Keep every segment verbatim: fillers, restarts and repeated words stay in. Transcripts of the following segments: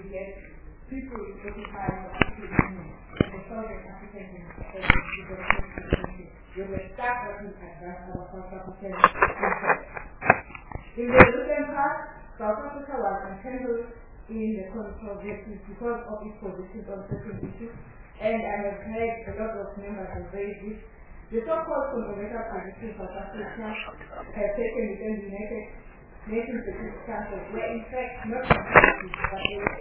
get people looking high for African and the Southern African you will start working at our South African interest. In the European part, South Africa was entangled in the controversies because of its positions on certain issues, and I have heard a lot of members have raised this. The so-called controversial positions South Africa have taken within the United Nations Security Council were in fact not controversies, but they were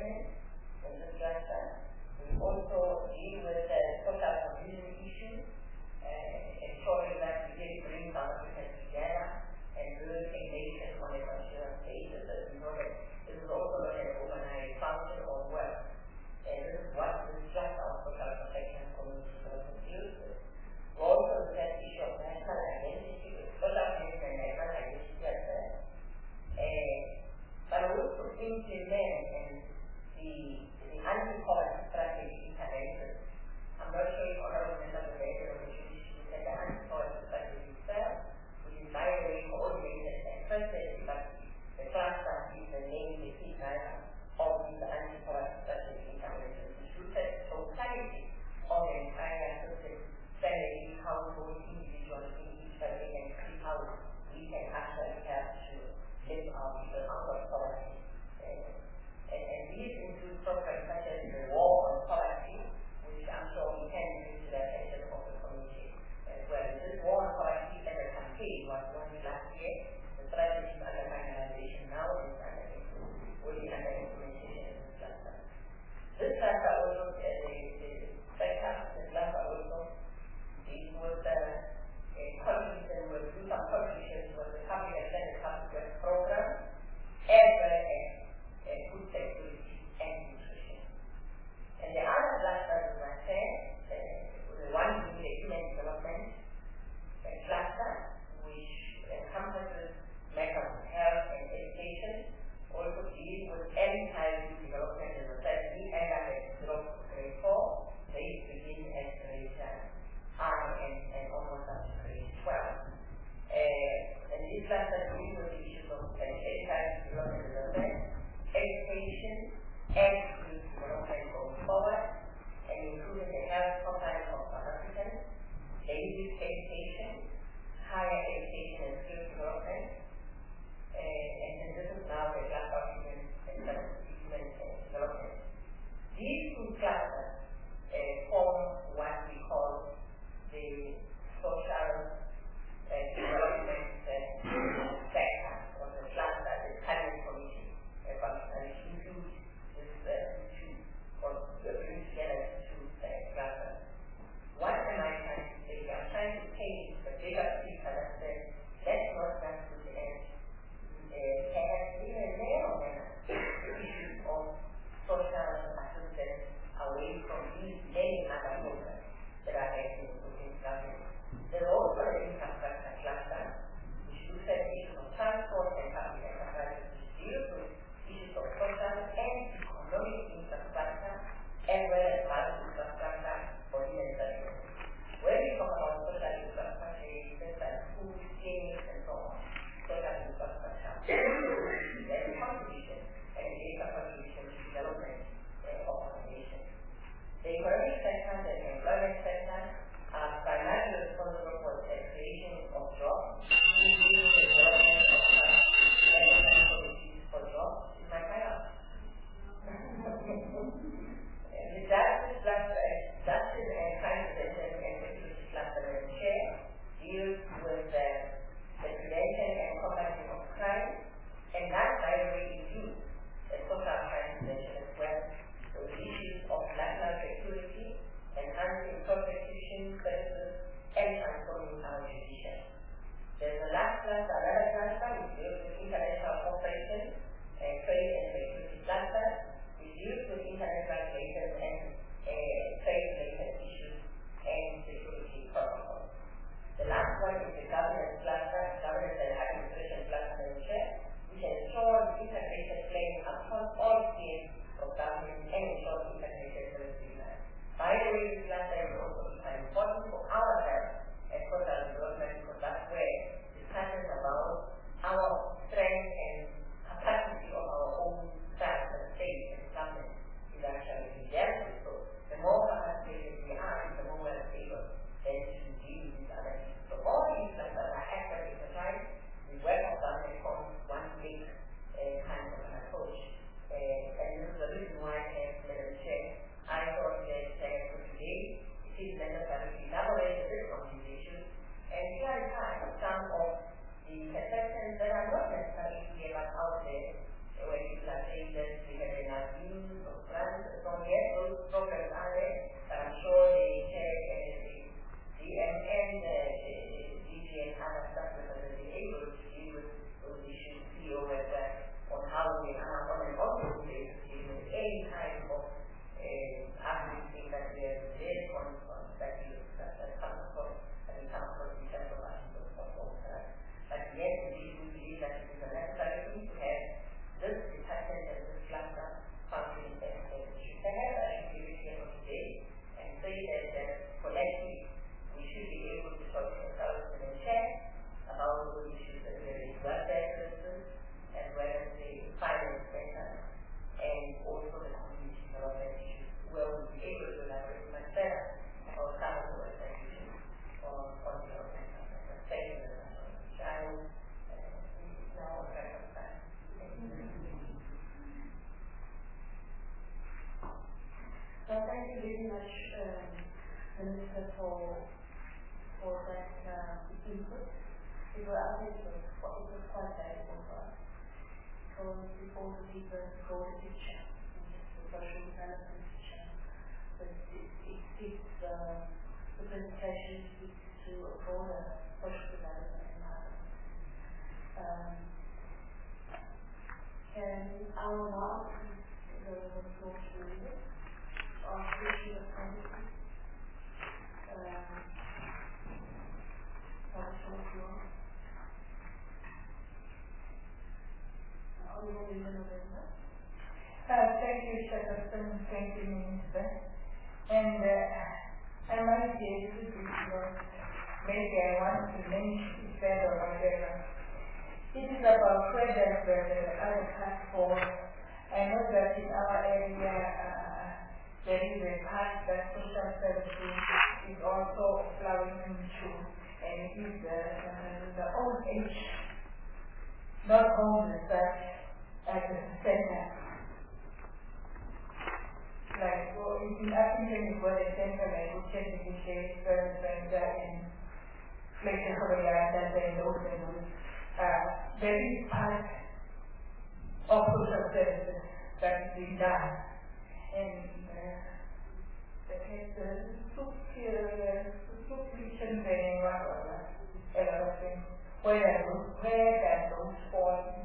implemented in this cluster. We also deal with the social community issues, uh, ensuring that we really bring South Africans together and build a nation on a continuous basis. As we know that this is also not an overnight function or work. And this is what this cluster of social protection community development deals with. We also look at the issue of national identity, with social community and national identity as well. Uh, but also implement and the, the anti-poverty strategy intervention. I'm not sure if honorable members have had the opportunity to look at the anti-poverty strategy itself, which is by the way coordinated and trusted, but the cluster is the main the key driver of the anti-poverty strategy intervention, which looks at the totality of the entire system, family, household, individuals in each family, and see how we can actually help to lift our people out of poverty. Uh, and, and these include programs such as the War on Poverty, which I'm sure we can bring to the attention of the community as well. This War on Poverty as a campaign was launched last year. The strategy is under finalization now and will be under implementation in this cluster. This cluster also, uh, the, the sector, the cluster also, it was uh, a contribution, will do some contributions with the public extended public work program, as well as uh, food security and nutrition. And the other cluster, as I said, uh, the one being the human development uh, cluster, which encompasses matters of health and education, also deals with early childhood development, as I said, we end up at grade four, they begin at grade I and, and almost up to grade twelve. Uh, and this cluster deals with the issues of early childhood development, as I said, education, and youth development going forward, and including the health profile of South Africans, basic education, higher education and skills development, uh, and, and this is now the class of human development. These two clusters uh, form what we call the social uh, development uh, sector, or the cluster, the planning committee, uh, function, which includes this uh, two, or bring together two uh, clusters. What am I trying to say? I'm trying to paint the bigger picture that says, let's not just look at perhaps even narrow the issues of social assistance away from these many other programs that are acting within government. There's also the infrastructure cluster, which looks at issues of transport and public enterprise, which deals with issues of social and economic infrastructure, as well as public infrastructure for human services. When we talk about social infrastructure, it's like food, clinics, and so on. Social infrastructure. There's a contribution, and it is a contribution to development uh, of our nation. The economic sector and the employment sector are primarily responsible for the creation of jobs, including the development of management policies for jobs. Is my time up? With that, this cluster, justice and crime prevention and security cluster and chair deals with the, the prevention and combating of crime, and that, by the way, includes the social crime prevention as well. So the issues of national security, enhancing prosecution services, and transforming our judiciary. There's a last cluster, another cluster, which deals with international cooperation, and trade and security cluster, which deals with international relations and uh, trade-related issues and security protocols. The last one is the governance cluster, governance and administration cluster and chair, which ensures integrated planning across all spheres of government and ensures integrated policy. By the way, this cluster is also important for ourselves as social development, because that's where discussions about our strength and capacity of our own staff and state and government is actually began with. So the more capacitated we are, the more we're able then to deal with these other issues. So all these clusters are actually exercised. We work on government from one big uh, kind of an approach. Uh, and this is the reason why I have Madam Chair, I thought that uh, for today it is necessary to elaborate a bit on these issues and clarify some of the perceptions that are not necessarily clear but much, um, Minister, for for that uh, input. It was, I think it was, it was quite valuable for us. Because before the people go to teacher, the social development teacher, but it, it speaks, uh, the presentation speaks to a broader social development environment. Um, and I will now go to the floor to you on the issue of policy. Um, Uh, thank you, Chairperson. Thank you, Minister. And uh, I might be able to discuss, maybe I want to mention instead of whatever. This is about whether the other task force. I know that in our area uh, there is a part that social services is also flowering into, and it is uh, the old age, not homeless, but at the center. Like, well, in African is what a center like, which technically shares service center and places where you are and those and uh, there is part of social services that is being done. And uh, that has the subscription training, what was that? A lot of things. Where, where does those fall in?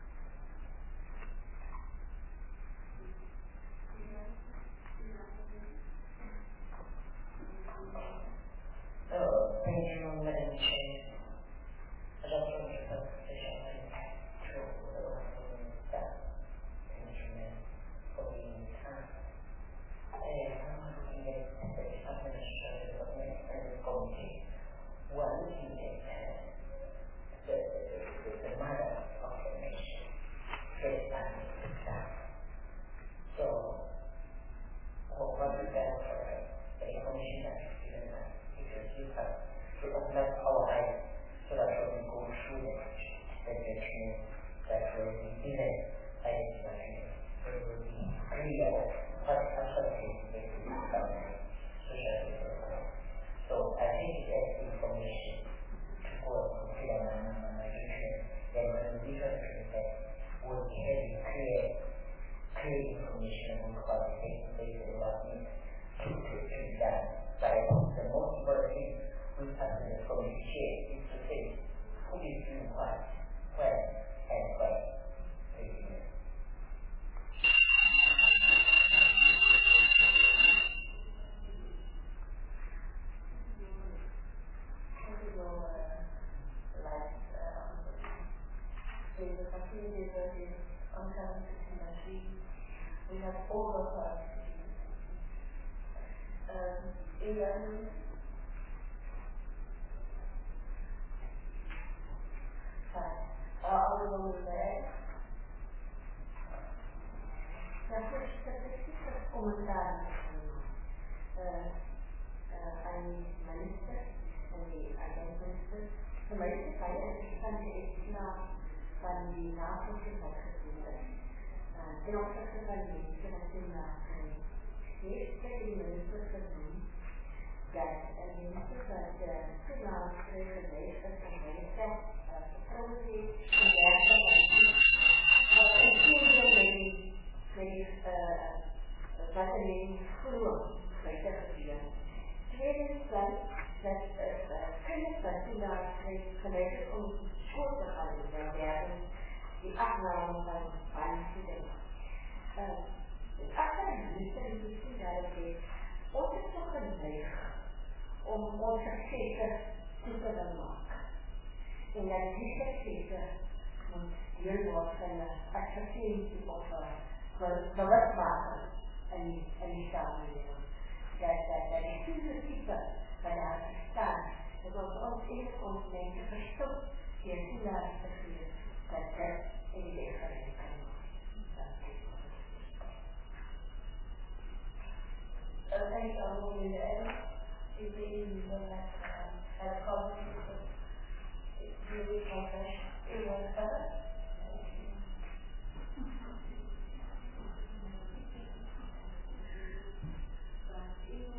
Uh, thank you, Madam Chair. I just want to put the gentleman to that instrument for being time. And I'm looking at the administrative government and the committee. We're looking at the, the, the mother of the nation, based on the staff. So, what is that for the information that is given us? Because you have to open up our eyes so that we can go through the education that will be given by the government. We will be clear of what authorities they will be government, social development. So I think it has information to go and clear on education. Then when the difference that will be having clear, clear information on what the things they will need to be done. But I think the most important thing we have to communicate is to say who is doing what, when, and when. Thank you. The facility that is on campus machine, we have all of our um, e-learning, fine. Uh, I'll go with that. La statistică comunitară ai Minister, ai Minister, să mai este care este la van die navolging wat gedoen is. Ten opsigte van mense wat in navolging heeft die minister genoem dat mense wat toelaat geweest is van mense vertrouwen heeft en werken wat in kinderen met wat er in groen beter gebeur. Tweede is dan dat kinders wat toelaat geleid is om school te gaan en werden die afname van van studenten. Het achterliggende is misschien dat het ons is toch een weg om onze zeker te kunnen maken. En dat die zeker moet deel worden van de acceptatie of bewustmaking in die samenleving. Dat dat die stereotypen van daar bestaan, dat ons ons eerst ons mensen verstopt die toelaat te geven dat er in die weg gelegd kan worden. Thank you, Honorable Minister. Is there anyone that has a comment to do with confession? Anyone further? Thank you.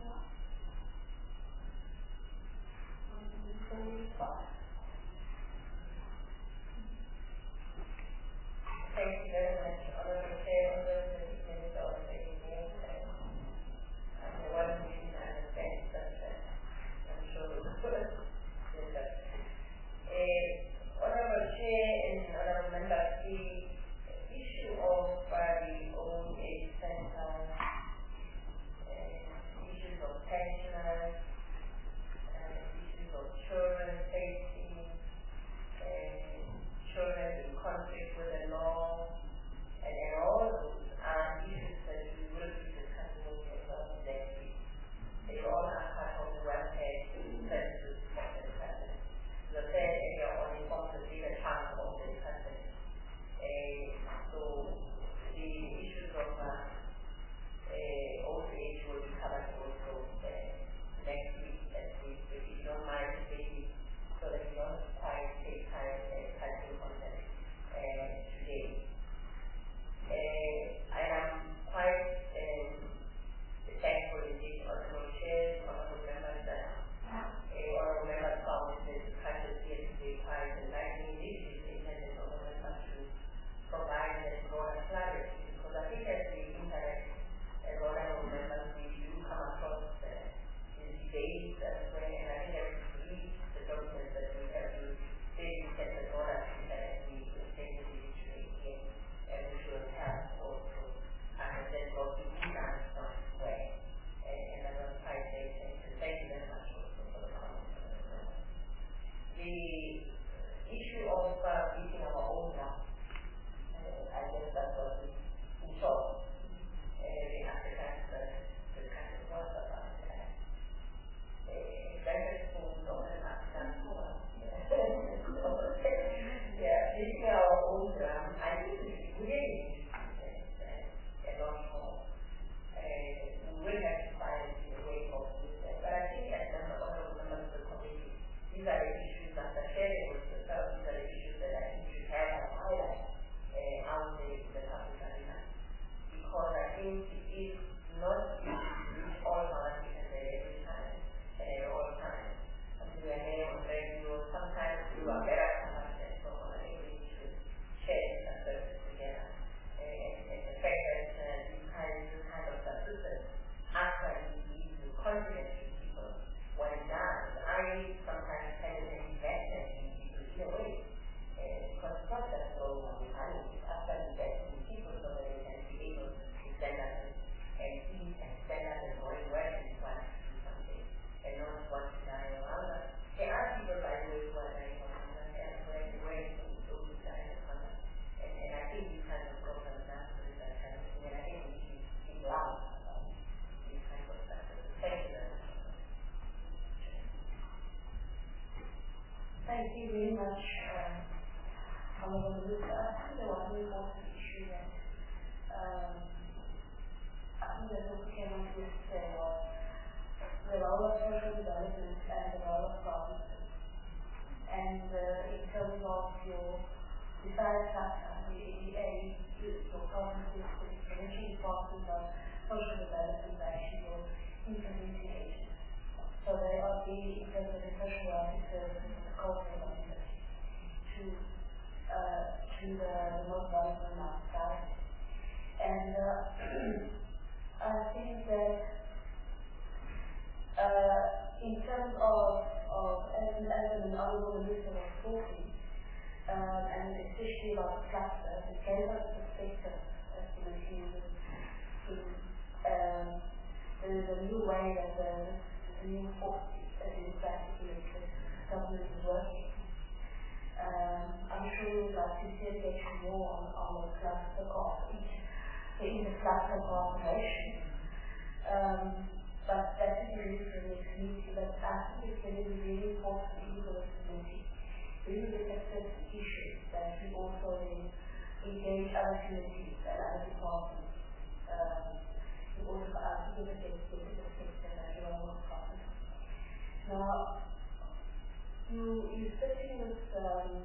thank you very much, um, Honourable Minister. I think there was an important issue that um, I think that what came on yesterday was the role of social development and the role of provinces. And uh, in terms of your desired platform, the A D A, your provinces, the provincial department of social development, actually your implementing agents. So they are the implementing social welfare services of the cultural community to, uh, to the, the most vulnerable outside. And uh, I think that uh, in terms of, of as, as an honourable minister was talking, um, and especially about the cluster, it gave us perspective as to the human to um, the, the new way that the, the new force as in practically the government is working. Um, I'm sure we would like to dedicate more on, on the cluster of each, the inter-cluster cooperation. Um, but that is really for the next meeting. But I think it's going to be really important even for this committee. Really look at certain issues that we also then engage other committees and other departments. Um, in order for us to give a dedicated perspective as well as possible. Now, you, you're sitting with um,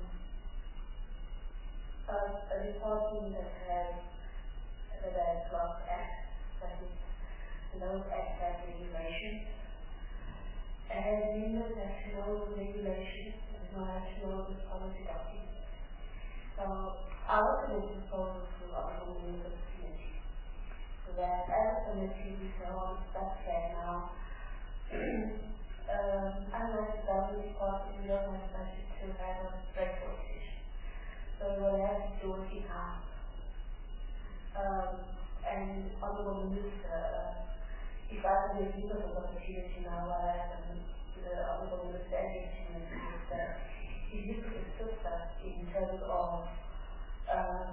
a, a department that has the Land Trust Act, that is those acts have regulations, and as members have to know the regulations as well as to know the policy documents. So our committee proposal to our members committee, so that as a committee we say, oh, that's fair now. um, unlike the government department, we don't have budget to have a breakfast station. So we'll have to do it in-house. Um, and Honourable Minister, uh, if I could give you this opportunity now, while I am the Honourable Minister and the Minister, if you could assist us in terms of um,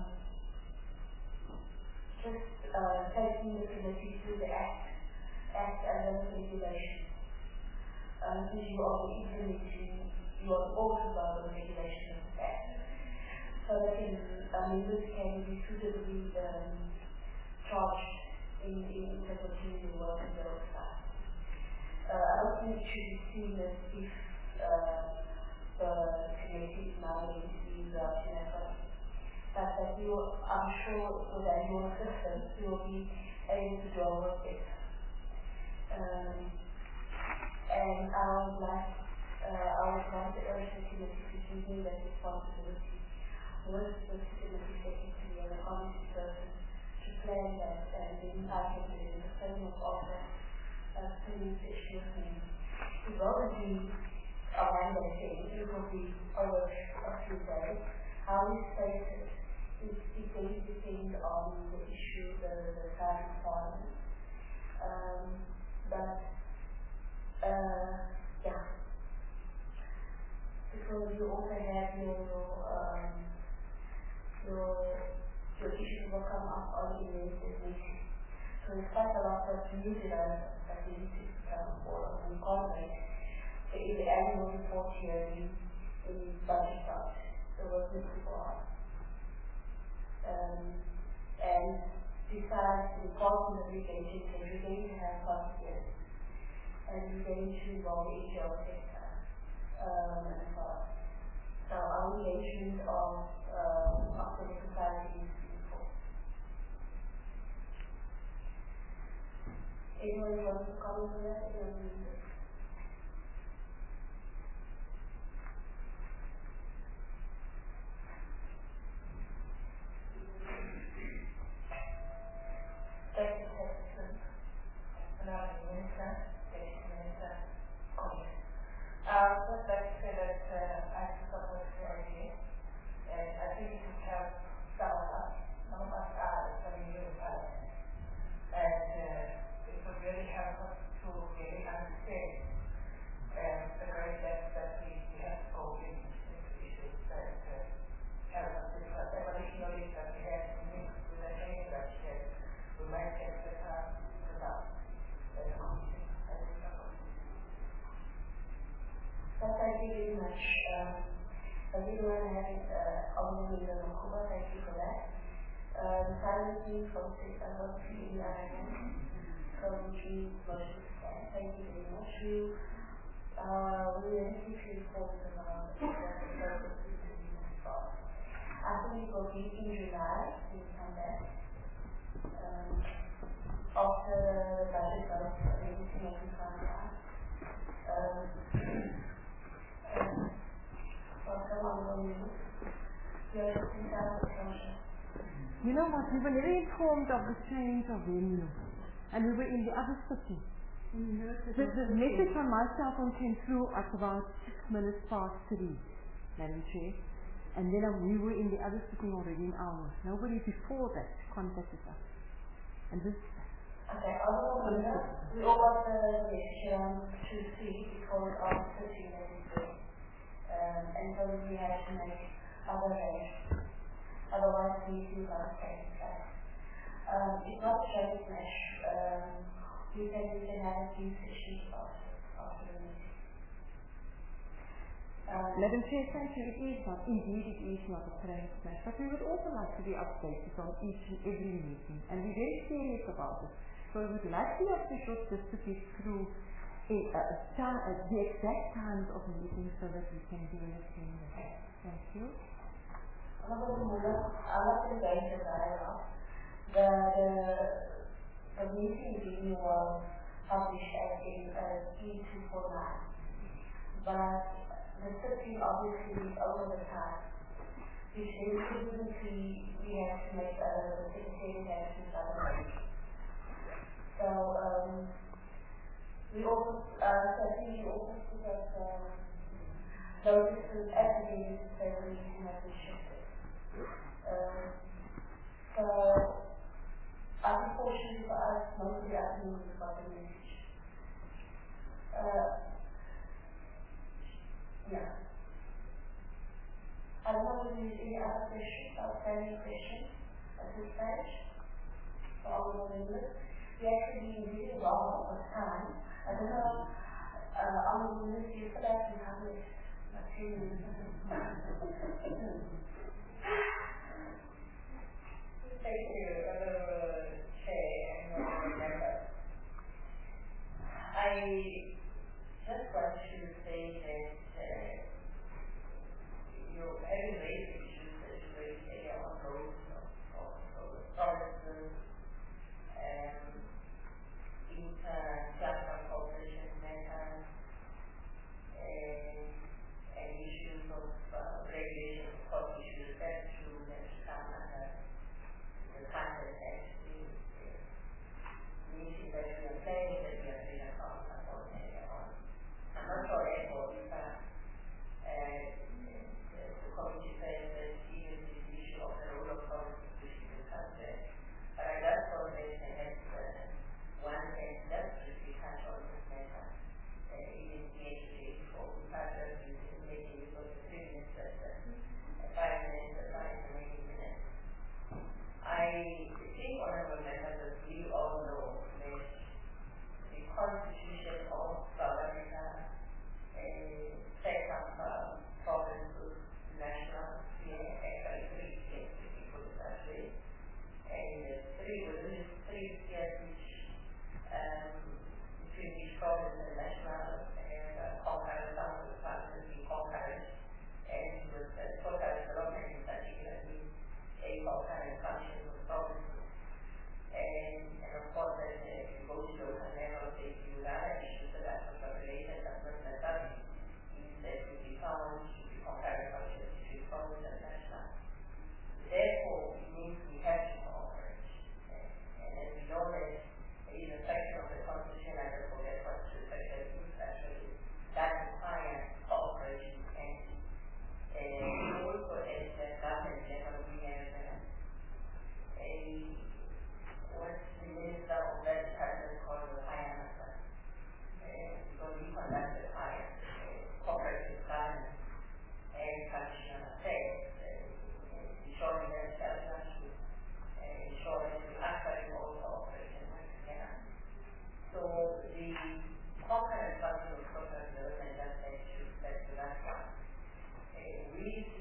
just uh, taking the committee through the Act, Act and then the regulations. Um, because you are implementing, you are also about the regulations of the Act. So that in, uh, members can be suitably um, charged in, in interpreting the work of the website. Uh, I don't think it should be seen as if uh, the committee is now going to be without an effort. But that you, I'm sure that your assistance will be able to draw with it. Um, and I would like, uh, I would like to urge the committee to give me that responsibility with the committee secretary and the committee person to plan that, and then I can do in the same of offer uh, to meet the issue with me. It will be a Monday thing, it will be over a few days. How we face it is, is going to depend on the issue, the, the time requirement. Um, but, uh, yeah. Because you also have your, um, your, your issues will come up on the related meeting. So there's quite a lot of new developments that we need to come forward and coordinate. So in the annual report hearing, in budget part, the work needs to go on. Um, and besides the important of engaging, we're going to have conferences, and we're going to involve the H R sector, um, and so on. So our engagement of uh, of the society is important. Anyone wants to comment on that? Thank you, President. Honourable Minister, Deputy Minister, colleagues. Uh, first, I'd like to say that uh, I support the idea, and I think it would help some of us. Some of us are very new talent, and uh, it would really help us to really understand uh, the great depth that we, we have to go in into issues that uh, help us with the evolution knowledge that we have to mix with the training that we have. We might get better results as a community. But thank you very much. Um, I really want to have it uh, on the Makuba, thank you for that. Uh, the silent team from six hours in Ireland, from G Motion Stand. Thank you very much. We uh, we are really focused about the purpose of I think it will be in July, we will come back. Um, after the budget vote, everything will be finalized. Um, um, welcome on the news. You are looking down the country. You know what, we were very informed of the change of venue, and we were in the other city. The, the message on my cell phone came through at about six minutes past three, Madam Chair, and then um, we were in the other city already in hours. Nobody before that contacted us. And this... Okay, other than that, we all got the reaction to see because of the city that is doing. Um, and so we had to make other arrangements. Otherwise, we do not take that. Um, it's not a show smash. Um, we can, we can have a few sessions after, after the meeting. Um, Madam Chair, thank you. It is not, indeed it is not a train smash, but we would also like to be updated on each and every meeting, and we're very serious about it. So we would like the officials just to get through a, a, a, a, the exact times of meetings so that we can be in a similar. Thank you. Another data dialogue. The, the, the meeting video was published as in uh, P two forty-nine, but the scripting obviously is over the time, which means we, we have to make a uh, secretariat actions otherwise. So um, we also, uh, so I think we also put up um, notices as the necessary to have this shifted. Um, so, unfortunately for us, most of the afternoon is about the message. Uh, yeah. I don't know if there is any other questions, outstanding questions at this stage for all the members. We actually been really well over time. I don't know, uh, on the list, you feel like you have it, like ten minutes. Thank you, Honourable Chair and Honourable Member. I just want to say that uh, you're having raised issues that you raised earlier on roads of forests, um, inter-cluster cooperation matters, and issues of uh, regulation of court issues. That's true, that's come under the context actually meeting that we are playing, that we are doing about earlier on. I'm not sure therefore if uh, uh, the committee says that even this issue of the role of policy should be discussed there. But I just thought that perhaps uh, one can just briefly touch on this matter, uh, even here today, for we start making use of the three minutes, uh, five minutes, uh, five to maybe minutes. I think, Honourable Members, that we all know that the Constitution of South Africa uh, sets up uh, provinces, national sphere, actually three spheres, if you put it that way, and uh, three within these three spheres which um, between each province and national and uh, concurrent, some of the provinces being concurrent, and with uh, social development in particular, a concurrent function with provinces. And, and of course, as uh, if you go to local level, if you have issues that are related, that's not necessary. That would be found to be concurrent functions between province and national. Therefore, it means we have to cooperate. And, and as we know that there is a section of the Constitution, I don't forget what the section is actually, that requires cooperation and uh, also at the government level, we have uh, a what's the minister of that department called the Higher Master. Uh, because we conduct the higher uh, cooperative governance and functional affairs, uh, ensuring that government should uh, ensure that we actually all cooperate and work together. So the concurrent function of social development, just like to that's the last one. Uh, we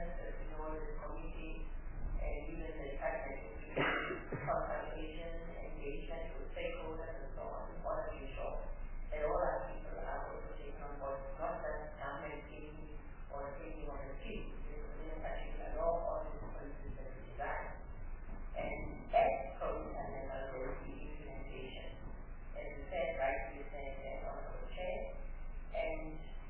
business, as we know, this committee, and even the cabinet consultation, engagement with stakeholders and so on, in order to ensure that all our people are also taken on board, not just government thinking or thinking of the chief, within a particular law or the policies that we design. And at provincial level, there will be implementation. As you said, rightly said, as Honorable Chair, and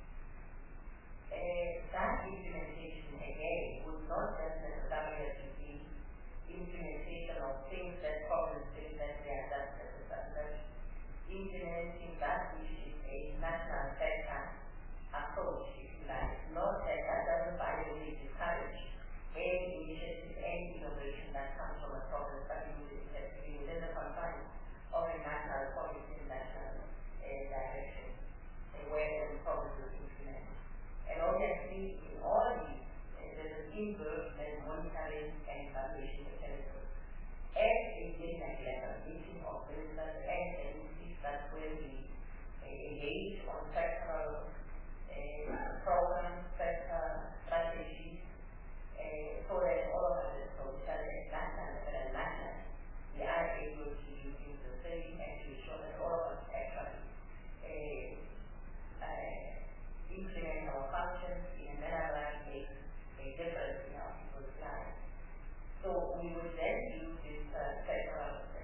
uh, that implementation again would not just necessarily to be implementation of things that province things that we are just necessarily implementing that which is a national sector approach, if you like. Not that that doesn't by the way discourage any initiative, any innovation that comes from a province, but it is within the confines of a national policy and national uh, direction, uh, where the province will implement. And obviously, in all these, uh, there's an involvement, monitoring, and evaluation mechanism. At a business level, meeting of ministers and agencies that will be uh, engaged on sectoral uh, programs, sector strategies, uh, so that all of us, so that at national level and national, we are able to use the same and to ensure that all of us actually uh, uh, implement our functions in a manner that makes a difference in our people's lives. So we would then use this uh, sectoral uh,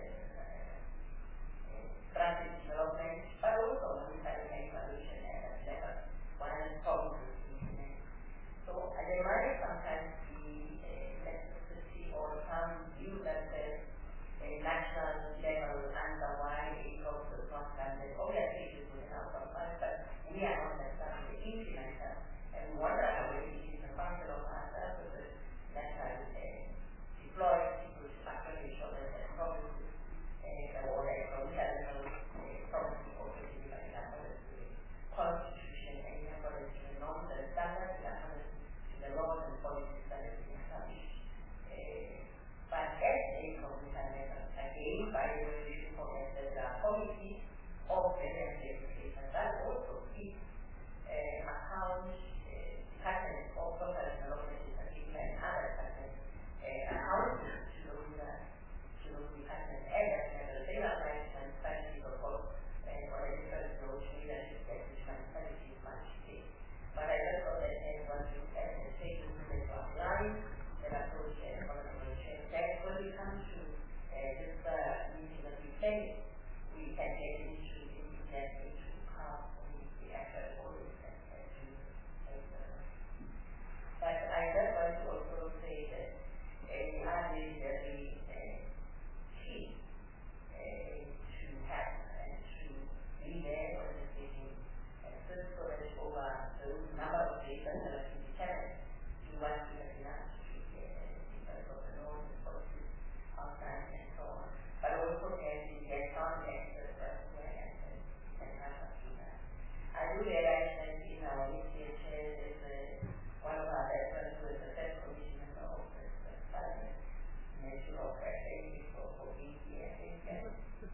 uh, strategy development, but also monitoring and evaluation at that level, while provinces implement. So uh, there might sometimes be a necessity or some view that says a national level under why a process not done that obviously it is within our confines, but we are not necessarily the implementer, and we wonder how it is a function of our services that are deploy people to actually ensure that the provinces uh, or the provincial provinces also deliver in accordance to the constitution and in accordance to the norms and standards, in accordance to the laws and policies that have been established. Uh, but at a provincial level, again, by the resolution for there are policies of various legislation that also keep uh, account uh, departments of social development in particular and other departments accountable to those uh, to those departments at that level. They are right and strategy of course and for a different approach leadership that which can strategy much take. But I just thought that everyone should uh, take into the line that approach and honorable chair. That when we come to uh, this uh, meeting that we play, we can get into into that into how the actual orders and to but I just want to also say that we are really very uh, key uh, to have and to be there on the decision and first storage over the number of days that are to determine to what we have been asked to do in terms of the norms and policies outside and so on. But also can be get context as well and can have us do that. I do realize that in our meeting chair is one of our veterans who is a Fed commissioner of nature of that baby for for being here. I think that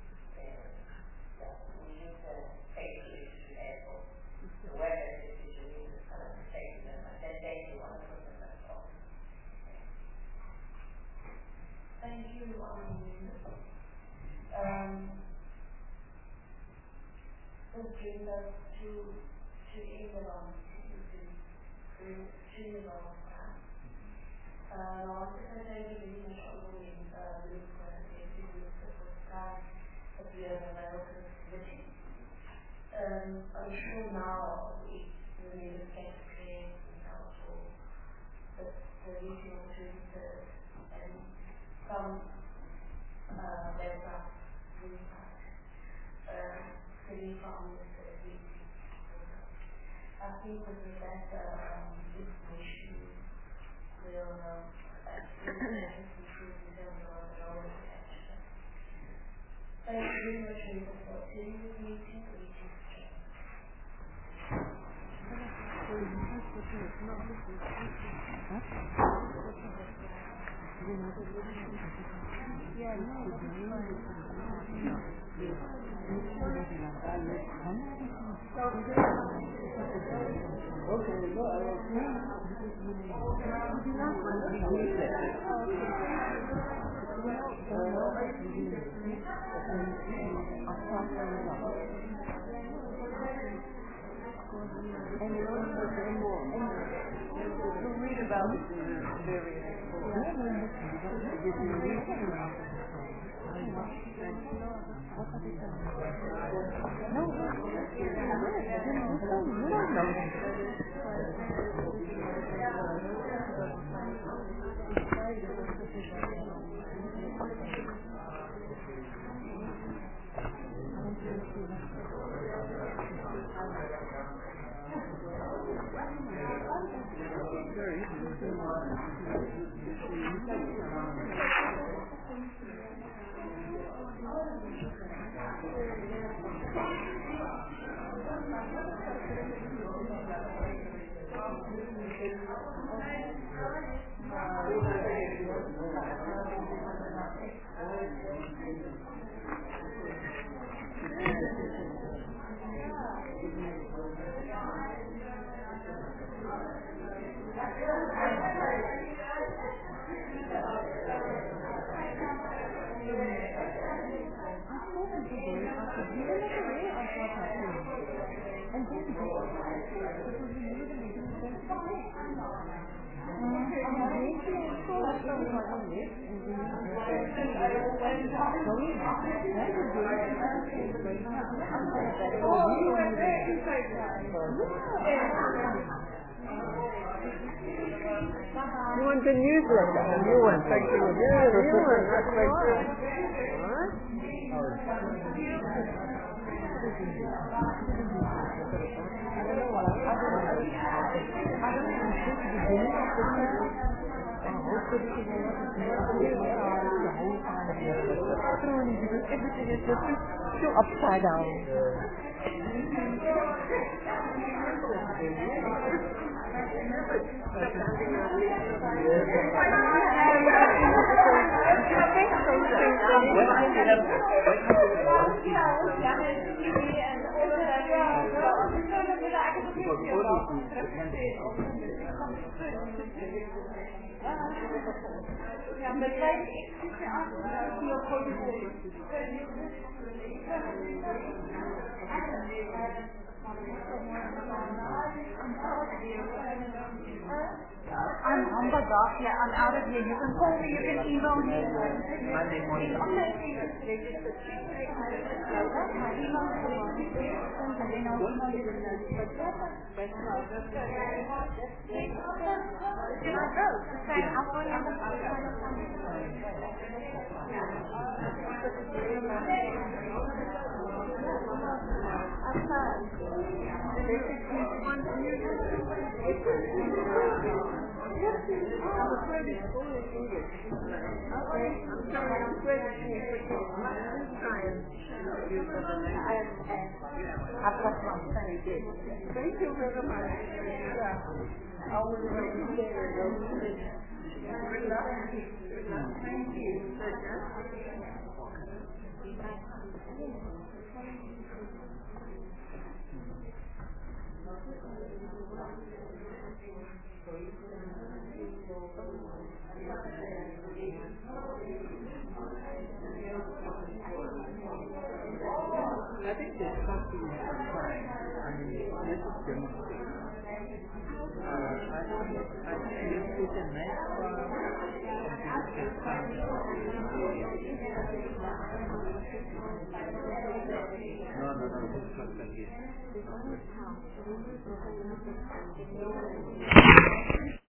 we need to take the issue there for the weather decision is kind of taking them. And then thank you one for them as well. Thank you, um, this brings us to to England, to to England. Uh, Secretary of the National Union, uh, Minister, Minister for Sky, of the American Committee. Um, I'm sure now we will need to get clear in Council that the meeting of June third and some uh, data impact uh, really from this uh, meeting. I think with the better um, information will uh, actually improve in terms of the role of action. Thank you very much for attending this meeting. The meeting is adjourned. And you also read about it in various No, You want the newsletter? The new one. Thank you. Yeah, the new one. That's right. Everything is just so upside down. I'm on the dock, yeah, I'm out of here. You can call me, you can email me. Monday morning. Okay. My email I've got one. Thank you. Thank you very much. Yeah. I will appreciate it. Good luck. Good luck. Thank you. I think there's something fine. I mean, this is demonstrated. Uh, I think I think this is a nice one. No, no, no, this is not again.